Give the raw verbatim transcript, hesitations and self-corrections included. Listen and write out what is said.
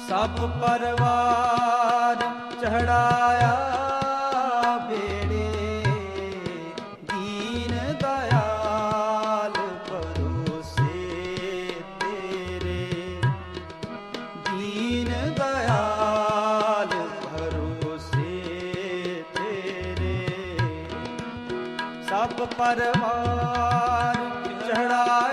ਸਭ ਪਰਵਾਰ ਚੜਾਇਆ ਬੇੜੇ, ਦੀਨ ਦਇਆਲ ਭਰੋਸੇ ਤੇਰੇ, ਦੀਨ ਦਇਆਲ ਭਰੋਸੇ ਤੇਰੇ। ਸਭ ਪਰਵਾਰ ਚੜਾਇਆ